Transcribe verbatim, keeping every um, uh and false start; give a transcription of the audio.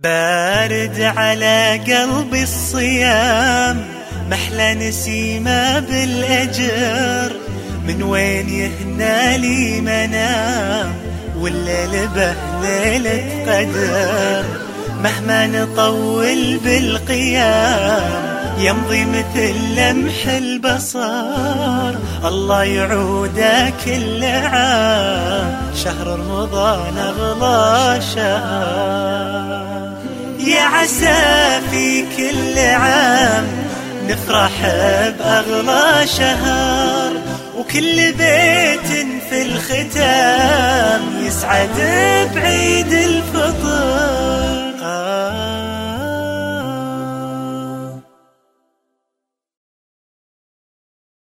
بارد على قلبي الصيام، محلى نسيمة بالأجر، من وين يهنى لي منام والليل به ليلة قدر. مهما نطول بالقيام يمضي مثل لمح البصر، الله يعوده كل عام، شهر رمضان أغلى شهر. يا عسى في كل عام نفرح بأغلى شهر، وكل بيت في الختام يسعد بعيد الفطر.